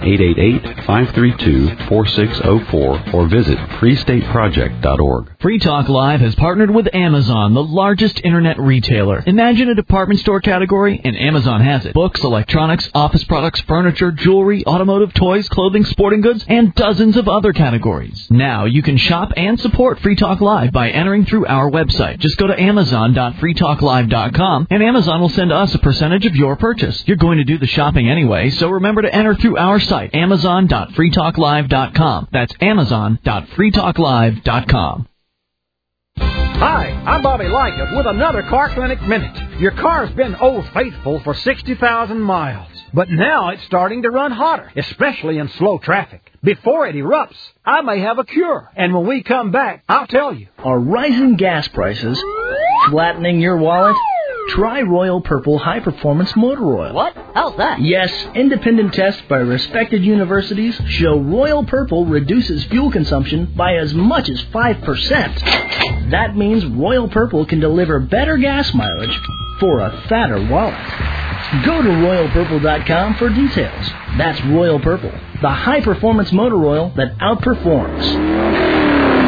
1-888-532-4604 or visit freestateproject.org. Free Talk Live has partnered with Amazon, the largest internet retailer. Imagine a department store category, and Amazon has it. Books, electronics, office products, furniture, jewelry, automotive, toys, clothing, sporting goods, and dozens of other categories. Now you can shop and support Free Talk Live by entering through our website. Just go to amazon.freetalklive.com, and Amazon will send us a percentage of your purchase. You're going to do the shopping anyway, so remember to enter through our site, amazon.freetalklive.com. That's amazon.freetalklive.com. Hi, I'm Bobby Liggett with another Car Clinic Minute. Your car's been Old Faithful for 60,000 miles, but now it's starting to run hotter, especially in slow traffic. Before it erupts, I may have a cure, and when we come back, I'll tell you. Are rising gas prices Flattening your wallet? Try Royal Purple High Performance Motor Oil. What? How's that? Yes, independent tests by respected universities show Royal Purple reduces fuel consumption by as much as 5%. That means Royal Purple can deliver better gas mileage for a fatter wallet. Go to RoyalPurple.com for details. That's Royal Purple, the high-performance motor oil that outperforms.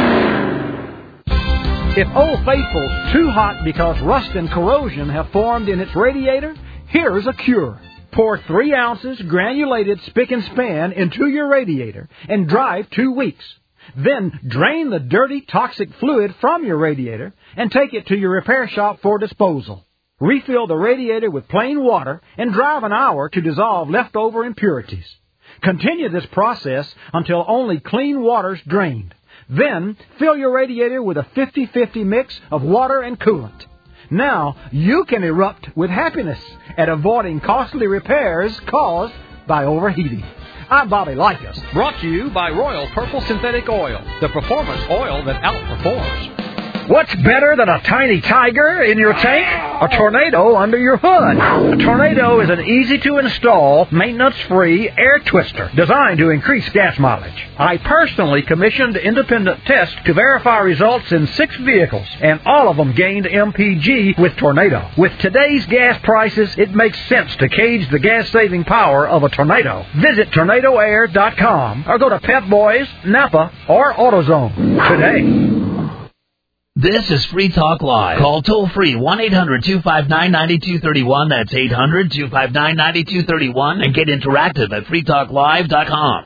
If Old Faithful's too hot because rust and corrosion have formed in its radiator, here's a cure. Pour 3 ounces granulated spick and span into your radiator and drive 2 weeks. Then drain the dirty, toxic fluid from your radiator and take it to your repair shop for disposal. Refill the radiator with plain water and drive an hour to dissolve leftover impurities. Continue this process until only clean water's drained. Then, fill your radiator with a 50-50 mix of water and coolant. Now, you can erupt with happiness at avoiding costly repairs caused by overheating. I'm Bobby Likas, brought to you by Royal Purple Synthetic Oil, the performance oil that outperforms. What's better than a tiny tiger in your tank? A tornado under your hood. A tornado is an easy-to-install, maintenance-free air twister designed to increase gas mileage. I personally commissioned independent tests to verify results in 6 vehicles, and all of them gained MPG with Tornado. With today's gas prices, it makes sense to gauge the gas-saving power of a tornado. Visit TornadoAir.com or go to Pep Boys, Napa, or AutoZone today. This is Free Talk Live. Call toll-free 1-800-259-9231. That's 800-259-9231. And get interactive at freetalklive.com.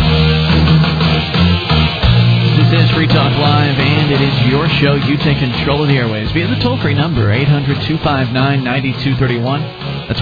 This is Free Talk Live, and it is your show. You take control of the airwaves via the toll-free number, 800-259-9231. That's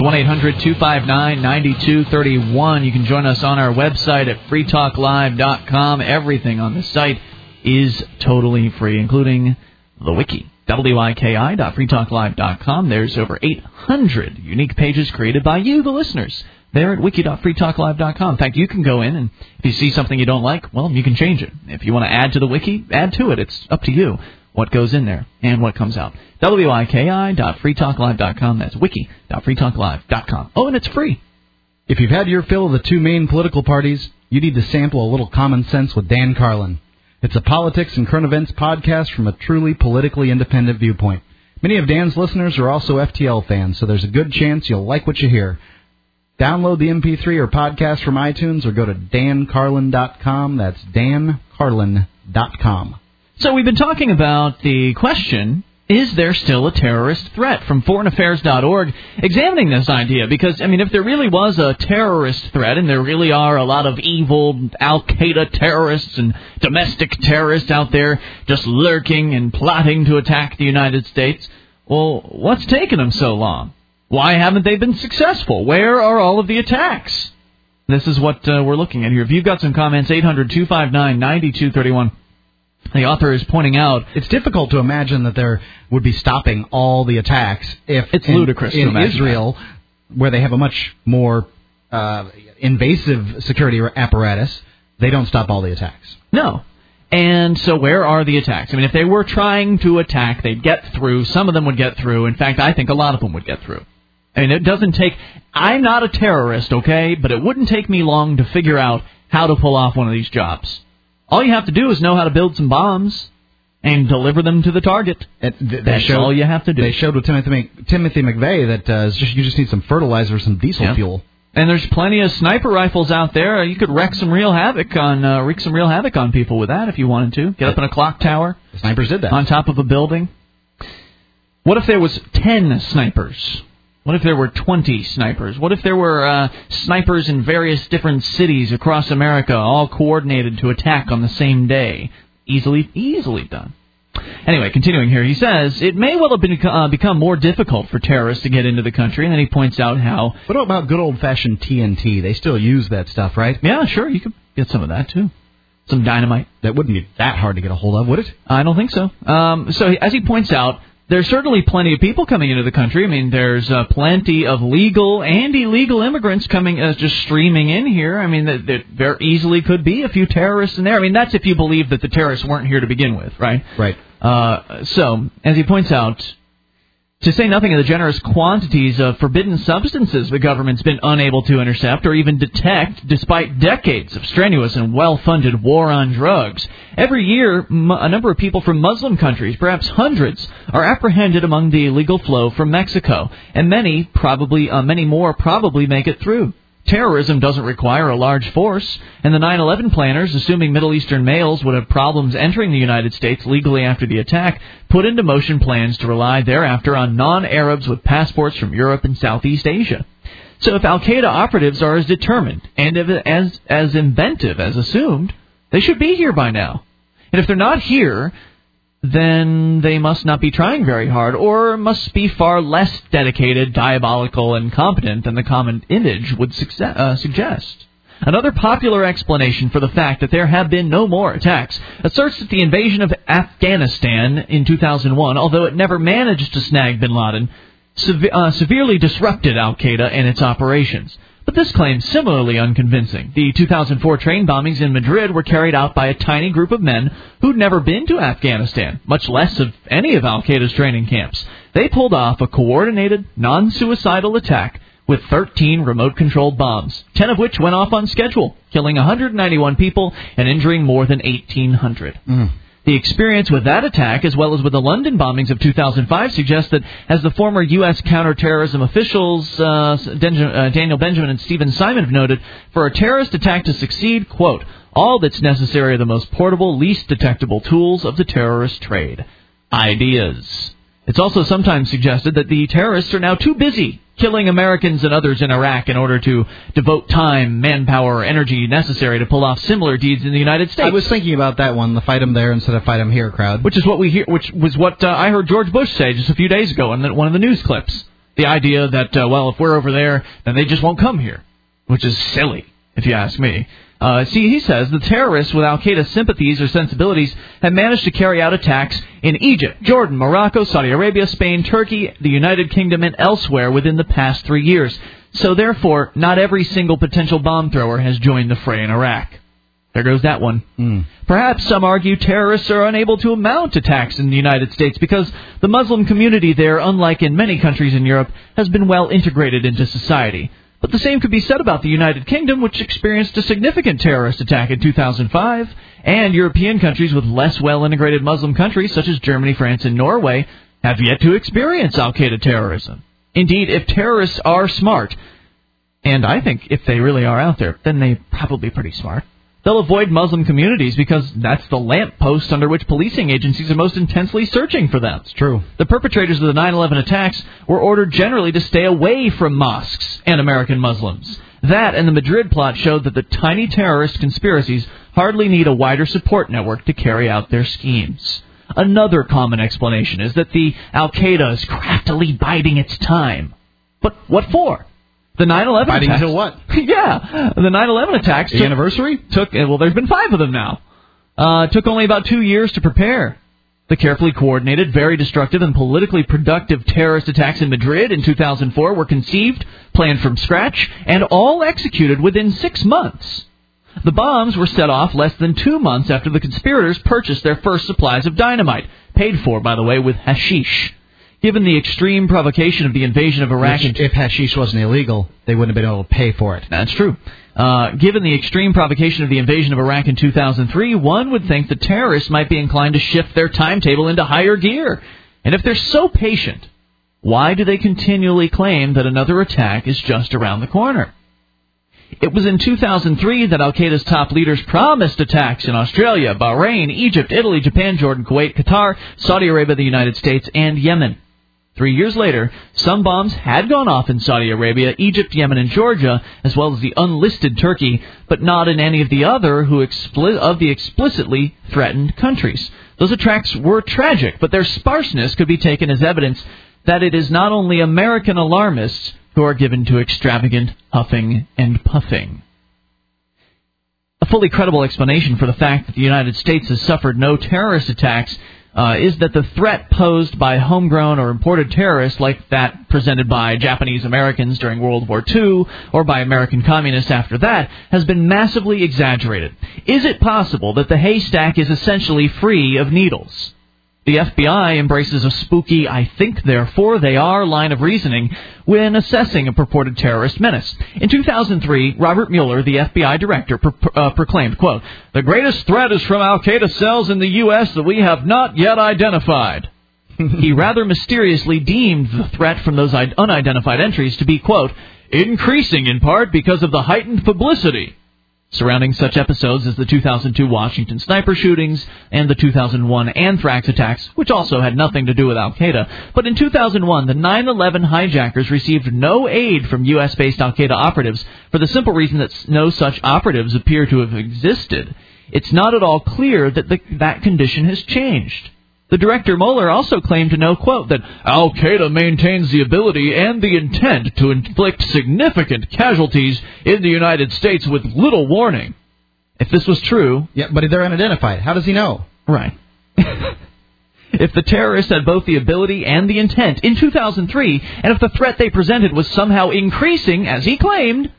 1-800-259-9231. You can join us on our website at freetalklive.com. Everything on the site is totally free, including the wiki, wiki.freetalklive.com. There's over 800 unique pages created by you, the listeners, there at wiki.freetalklive.com. In fact, you can go in, and if you see something you don't like, well, you can change it. If you want to add to the wiki, add to it. It's up to you what goes in there and what comes out. wiki.freetalklive.com. That's wiki.freetalklive.com. Oh, and it's free. If you've had your fill of the 2 main political parties, you need to sample a little common sense with Dan Carlin. It's a politics and current events podcast from a truly politically independent viewpoint. Many of Dan's listeners are also FTL fans, so there's a good chance you'll like what you hear. Download the MP3 or podcast from iTunes or go to dancarlin.com. That's dancarlin.com. So we've been talking about the question, is there still a terrorist threat, from foreignaffairs.org, examining this idea? Because, I mean, if there really was a terrorist threat, and there really are a lot of evil Al-Qaeda terrorists and domestic terrorists out there just lurking and plotting to attack the United States, well, what's taken them so long? Why haven't they been successful? Where are all of the attacks? This is what we're looking at here. If you've got some comments, 800-259-9231. The author is pointing out it's difficult to imagine that there would be stopping all the attacks if it's ludicrous in to imagine Israel, where they have a much more invasive security apparatus, they don't stop all the attacks. No. And so where are the attacks? I mean, if they were trying to attack, they'd get through. Some of them would get through. In fact, I think a lot of them would get through. I mean, it doesn't take... I'm not a terrorist, okay? But it wouldn't take me long to figure out how to pull off one of these jobs. All you have to do is know how to build some bombs and deliver them to the target. That's all you have to do. They showed with Timothy McVeigh that you just need some fertilizer, some diesel fuel. And there's plenty of sniper rifles out there. You could wreak some real havoc on people with that if you wanted to. Get up in a clock tower. The snipers did that. On top of a building. What if there was 10 snipers? What if there were 20 snipers? What if there were snipers in various different cities across America, all coordinated to attack on the same day? Easily done. Anyway, continuing here, he says, it may well have become more difficult for terrorists to get into the country, and then he points out how... What about good old-fashioned TNT? They still use that stuff, right? Yeah, sure, you could get some of that, too. Some dynamite. That wouldn't be that hard to get a hold of, would it? I don't think so. So, as he points out, there's certainly plenty of people coming into the country. I mean, there's plenty of legal and illegal immigrants coming, just streaming in here. I mean, there easily could be a few terrorists in there. I mean, that's if you believe that the terrorists weren't here to begin with, right? Right. So, as he points out, To say nothing of the generous quantities of forbidden substances the government's been unable to intercept or even detect despite decades of strenuous and well-funded war on drugs. Every year, a number of people from Muslim countries, perhaps hundreds, are apprehended among the illegal flow from Mexico, and many more probably make it through. Terrorism doesn't require a large force, and the 9/11 planners, assuming Middle Eastern males would have problems entering the United States legally after the attack, put into motion plans to rely thereafter on non-Arabs with passports from Europe and Southeast Asia. So if al-Qaeda operatives are as determined and as inventive as assumed, they should be here by now. And if they're not here, then they must not be trying very hard, or must be far less dedicated, diabolical, and competent than the common image would suggest. Another popular explanation for the fact that there have been no more attacks asserts that the invasion of Afghanistan in 2001, although it never managed to snag bin Laden, severely disrupted al-Qaeda and its operations. But this claim is similarly unconvincing. The 2004 train bombings in Madrid were carried out by a tiny group of men who'd never been to Afghanistan, much less of any of al-Qaeda's training camps. They pulled off a coordinated, non-suicidal attack with 13 remote-controlled bombs, 10 of which went off on schedule, killing 191 people and injuring more than 1,800. The experience with that attack, as well as with the London bombings of 2005, suggests that, as the former U.S. counterterrorism officials Daniel Benjamin and Stephen Simon have noted, for a terrorist attack to succeed, quote, all that's necessary are the most portable, least detectable tools of the terrorist trade. Ideas. It's also sometimes suggested that the terrorists are now too busy killing Americans and others in Iraq in order to devote time, manpower, energy necessary to pull off similar deeds in the United States. I was thinking about that one, the fight 'em there instead of fight 'em here crowd. Which is what we hear. Which was what I heard George Bush say just a few days ago in one of the news clips. The idea that, if we're over there, then they just won't come here, which is silly, if you ask me. He says the terrorists with al-Qaeda sympathies or sensibilities have managed to carry out attacks in Egypt, Jordan, Morocco, Saudi Arabia, Spain, Turkey, the United Kingdom, and elsewhere within the past 3 years. So therefore, not every single potential bomb thrower has joined the fray in Iraq. There goes that one. Perhaps some argue terrorists are unable to mount attacks in the United States because the Muslim community there, unlike in many countries in Europe, has been well integrated into society. But the same could be said about the United Kingdom, which experienced a significant terrorist attack in 2005, and European countries with less well-integrated Muslim countries, such as Germany, France, and Norway, have yet to experience al-Qaeda terrorism. Indeed, if terrorists are smart, and I think if they really are out there, then they're probably pretty smart, they'll avoid Muslim communities because that's the lamppost under which policing agencies are most intensely searching for them. It's true. The perpetrators of the 9/11 attacks were ordered generally to stay away from mosques and American Muslims. That and the Madrid plot showed that the tiny terrorist conspiracies hardly need a wider support network to carry out their schemes. Another common explanation is that the al-Qaeda is craftily biding its time. But what for? The 9/11 attacks. Fighting till what? Yeah, the 9/11 attacks. The anniversary? There's been 5 of them now. Took only about 2 years to prepare. The carefully coordinated, very destructive, and politically productive terrorist attacks in Madrid in 2004 were conceived, planned from scratch, and all executed within 6 months. The bombs were set off less than 2 months after the conspirators purchased their first supplies of dynamite, paid for, by the way, with hashish. Given the extreme provocation of the invasion of Iraq... If hashish wasn't illegal, they wouldn't have been able to pay for it. That's true. Given the extreme provocation of the invasion of Iraq in 2003, one would think the terrorists might be inclined to shift their timetable into higher gear. And if they're so patient, why do they continually claim that another attack is just around the corner? It was in 2003 that al-Qaeda's top leaders promised attacks in Australia, Bahrain, Egypt, Italy, Japan, Jordan, Kuwait, Qatar, Saudi Arabia, the United States, and Yemen. 3 years later, some bombs had gone off in Saudi Arabia, Egypt, Yemen, and Georgia, as well as the unlisted Turkey, but not in any of the other of the explicitly threatened countries. Those attacks were tragic, but their sparseness could be taken as evidence that it is not only American alarmists who are given to extravagant huffing and puffing. A fully credible explanation for the fact that the United States has suffered no terrorist attacks is that the threat posed by homegrown or imported terrorists like that presented by Japanese Americans during World War II or by American communists after that has been massively exaggerated. Is it possible that the haystack is essentially free of needles? The FBI embraces a spooky "I think, therefore they are" line of reasoning when assessing a purported terrorist menace. In 2003, Robert Mueller, the FBI director, proclaimed, quote, "The greatest threat is from al-Qaeda cells in the U.S. that we have not yet identified." He rather mysteriously deemed the threat from those unidentified entries to be, quote, "increasing in part because of the heightened publicity surrounding such episodes as the 2002 Washington sniper shootings and the 2001 anthrax attacks, which also had nothing to do with al-Qaeda. But in 2001, the 9/11 hijackers received no aid from U.S.-based al-Qaeda operatives for the simple reason that no such operatives appear to have existed. It's not at all clear that that condition has changed. The director Mueller also claimed to know, quote, that al-Qaeda maintains the ability and the intent to inflict significant casualties in the United States with little warning. If this was true... Yeah, but they're unidentified. How does he know? Right. If the terrorists had both the ability and the intent in 2003, and if the threat they presented was somehow increasing, as he claimed,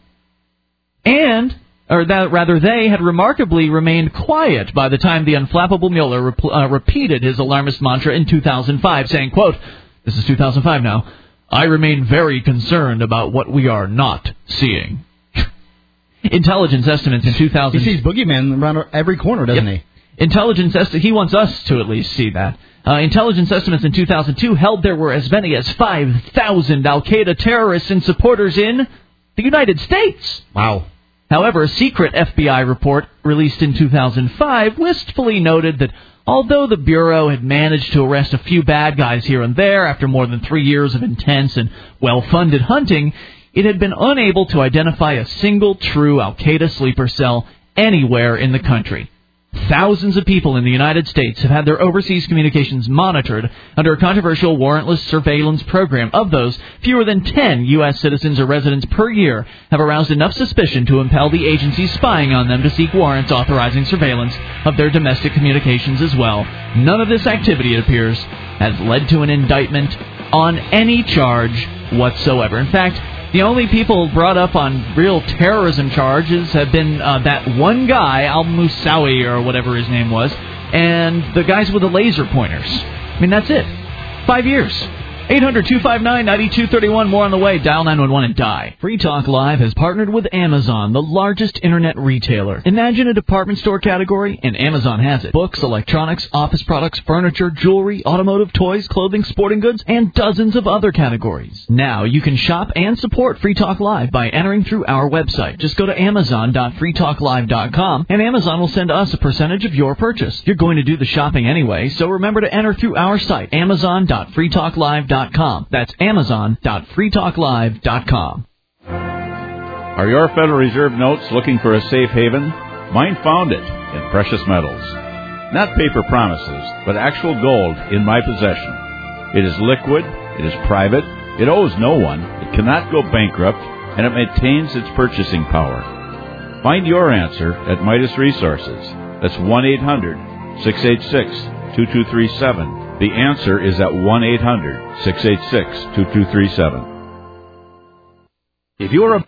they had remarkably remained quiet by the time the unflappable Mueller repeated his alarmist mantra in 2005, saying, quote, this is 2005 now, "I remain very concerned about what we are not seeing." Intelligence estimates in 2000... He sees boogeyman around every corner, doesn't he? He wants us to at least see that. Intelligence estimates in 2002 held there were as many as 5,000 al-Qaeda terrorists and supporters in the United States. Wow. However, a secret FBI report released in 2005 wistfully noted that although the Bureau had managed to arrest a few bad guys here and there after more than 3 years of intense and well-funded hunting, it had been unable to identify a single true al-Qaeda sleeper cell anywhere in the country. Thousands of people in the United States have had their overseas communications monitored under a controversial warrantless surveillance program. Of those, fewer than 10 U.S. citizens or residents per year have aroused enough suspicion to impel the agencies spying on them to seek warrants authorizing surveillance of their domestic communications as well. None of this activity, it appears, has led to an indictment on any charge whatsoever. In fact, the only people brought up on real terrorism charges have been that one guy, al-Musawi or whatever his name was, and the guys with the laser pointers. I mean, that's it. 5 years. 800-259-9231. More on the way. Dial 911 and die. Free Talk Live has partnered with Amazon, the largest internet retailer. Imagine a department store category, and Amazon has it. Books, electronics, office products, furniture, jewelry, automotive, toys, clothing, sporting goods, and dozens of other categories. Now you can shop and support Free Talk Live by entering through our website. Just go to Amazon.freetalklive.com, and Amazon will send us a percentage of your purchase. You're going to do the shopping anyway, so remember to enter through our site, Amazon.freetalklive.com. That's Amazon.freetalklive.com. Are your Federal Reserve notes looking for a safe haven? Mine found it in precious metals. Not paper promises, but actual gold in my possession. It is liquid, it is private, it owes no one, it cannot go bankrupt, and it maintains its purchasing power. Find your answer at Midas Resources. That's 1-800-686-2237. The answer is at 1-800-686-2237. If you're a